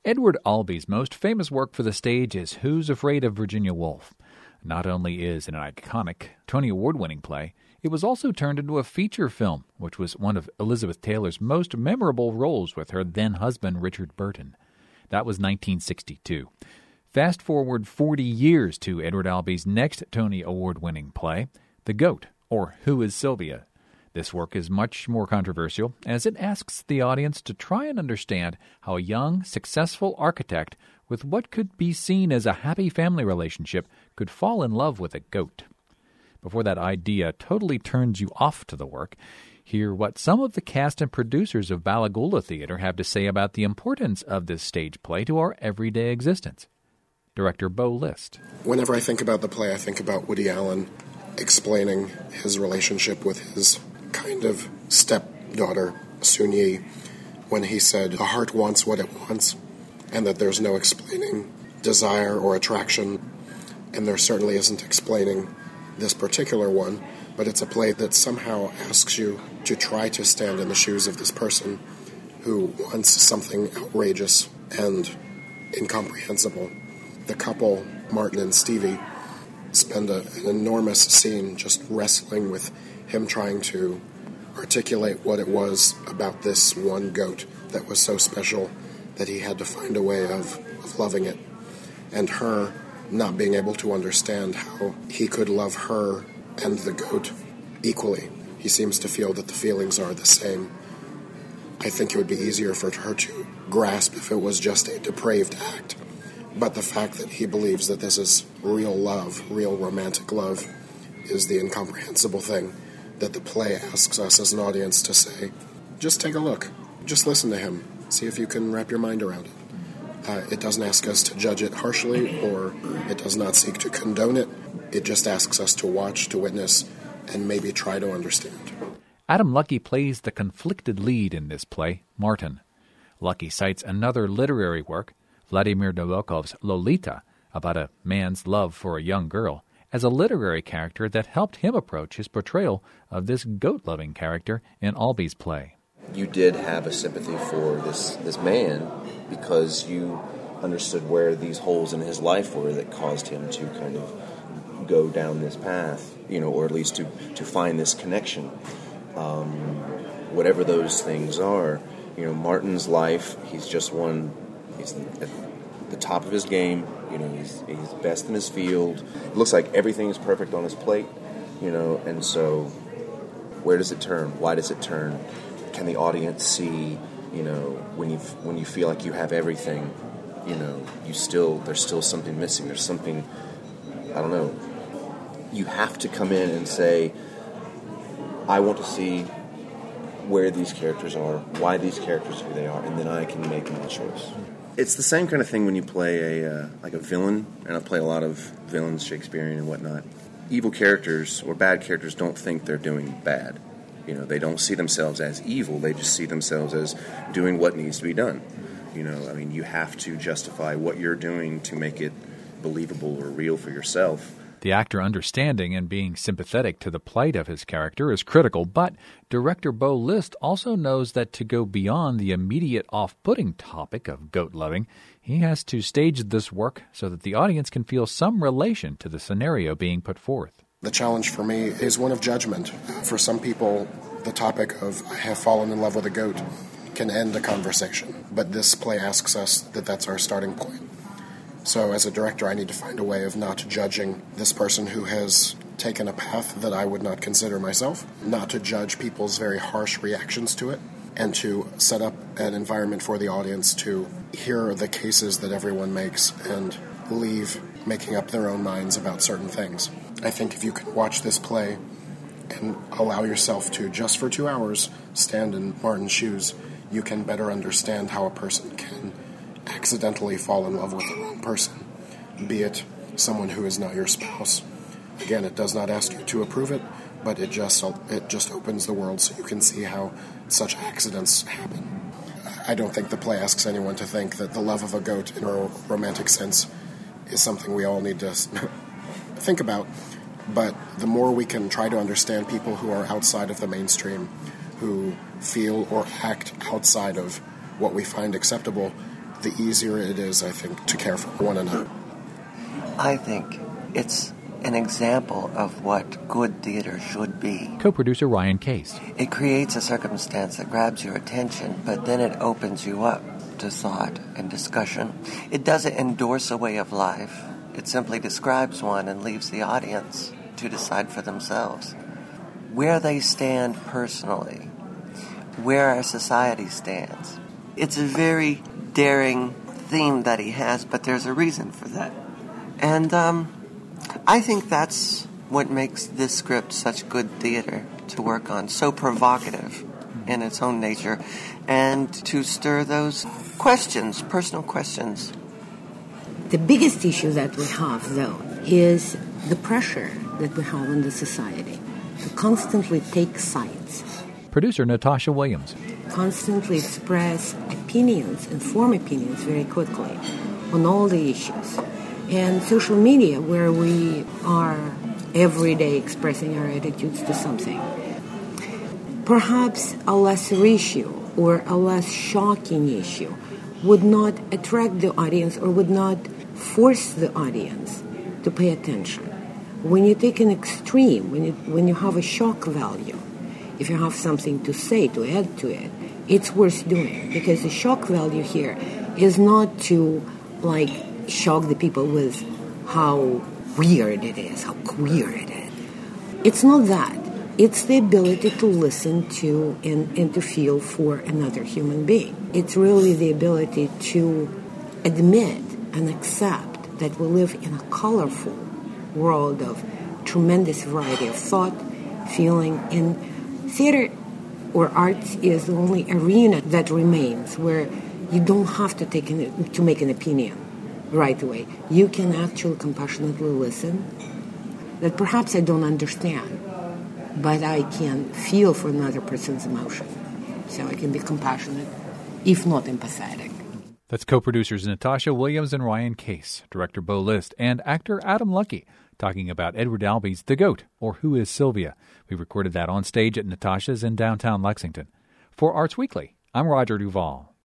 Edward Albee's most famous work for the stage is Who's Afraid of Virginia Woolf? Not only is it an iconic Tony Award-winning play, it was also turned into a feature film, which was one of Elizabeth Taylor's most memorable roles with her then-husband Richard Burton. That was 1962. Fast forward 40 years to Edward Albee's next Tony Award-winning play, The Goat, or Who is Sylvia? This work is much more controversial, as it asks the audience to try and understand how a young, successful architect with what could be seen as a happy family relationship could fall in love with a goat. Before that idea totally turns you off to the work, hear what some of the cast and producers of Balagula Theatre have to say about the importance of this stage play to our everyday existence. Director Bo List. Whenever I think about the play, I think about Woody Allen explaining his relationship with his kind of stepdaughter, Sun Yi, when he said, "The heart wants what it wants," and that there's no explaining desire or attraction, and there certainly isn't explaining this particular one, but it's a play that somehow asks you to try to stand in the shoes of this person who wants something outrageous and incomprehensible. The couple, Martin and Stevie, spend an enormous scene just wrestling with him trying to articulate what it was about this one goat that was so special that he had to find a way of loving it, and her not being able to understand how he could love her and the goat equally. He seems to feel that the feelings are the same. I think it would be easier for her to grasp if it was just a depraved act, but the fact that he believes that this is real love, real romantic love, is the incomprehensible thing that the play asks us as an audience to say, just take a look, just listen to him, see if you can wrap your mind around it. It doesn't ask us to judge it harshly, or it does not seek to condone it. It just asks us to watch, to witness, and maybe try to understand. Adam Lucky plays the conflicted lead in this play, Martin. Lucky cites another literary work, Vladimir Nabokov's Lolita, about a man's love for a young girl, as a literary character that helped him approach his portrayal of this goat-loving character in Albee's play. You did have a sympathy for this man because you understood where these holes in his life were that caused him to kind of go down this path, or at least to find this connection. Whatever those things are, Martin's life, he's just he's at the top of his game, he's best in his field. It looks like everything is perfect on his plate, and so where does it turn? Why does it turn? Can the audience see, when you feel like you have everything, there's still something missing. There's something, I don't know. You have to come in and say, I want to see where these characters are, why these characters are who they are, and then I can make my choice. It's the same kind of thing when you play a villain, and I play a lot of villains, Shakespearean and whatnot. Evil characters or bad characters don't think they're doing bad. They don't see themselves as evil. They just see themselves as doing what needs to be done. You have to justify what you're doing to make it believable or real for yourself. The actor understanding and being sympathetic to the plight of his character is critical, but director Bo List also knows that to go beyond the immediate off-putting topic of goat-loving, he has to stage this work so that the audience can feel some relation to the scenario being put forth. The challenge for me is one of judgment. For some people, the topic of "I have fallen in love with a goat" can end a conversation, but this play asks us that that's our starting point. So as a director, I need to find a way of not judging this person who has taken a path that I would not consider myself, not to judge people's very harsh reactions to it, and to set up an environment for the audience to hear the cases that everyone makes and leave making up their own minds about certain things. I think if you can watch this play and allow yourself to, just for 2 hours, stand in Martin's shoes, you can better understand how a person can accidentally fall in love with the wrong person, be it someone who is not your spouse. Again, it does not ask you to approve it, but it just opens the world so you can see how such accidents happen. I don't think the play asks anyone to think that the love of a goat in a romantic sense is something we all need to think about, but the more we can try to understand people who are outside of the mainstream, who feel or act outside of what we find acceptable, the easier it is, I think, to care for one another. I think it's an example of what good theater should be. Co-producer Ryan Case. It creates a circumstance that grabs your attention, but then it opens you up to thought and discussion. It doesn't endorse a way of life. It simply describes one and leaves the audience to decide for themselves where they stand personally, where our society stands. It's a very daring theme that he has, but there's a reason for that. And I think that's what makes this script such good theater to work on, so provocative in its own nature, and to stir those questions, personal questions. The biggest issue that we have, though, is the pressure that we have on the society to constantly take sides. Producer Natasha Williams. Constantly express opinions and form opinions very quickly on all the issues. And social media, where we are every day expressing our attitudes to something. Perhaps a lesser issue or a less shocking issue would not attract the audience or would not force the audience to pay attention. When you take an extreme, when you have a shock value, if you have something to say, to add to it, it's worth doing, because the shock value here is not to, shock the people with how weird it is, how queer it is. It's not that. It's the ability to listen to and to feel for another human being. It's really the ability to admit and accept that we live in a colorful world of tremendous variety of thought, feeling, and theater or arts is the only arena that remains where you don't have to make an opinion right away. You can actually compassionately listen, that perhaps I don't understand, but I can feel for another person's emotion. So I can be compassionate, if not empathetic. That's co-producers Natasha Williams and Ryan Case, director Bo List, and actor Adam Luckey, talking about Edward Albee's The Goat, or Who is Sylvia? We recorded that on stage at Natasha's in downtown Lexington. For Arts Weekly, I'm Roger Duvall.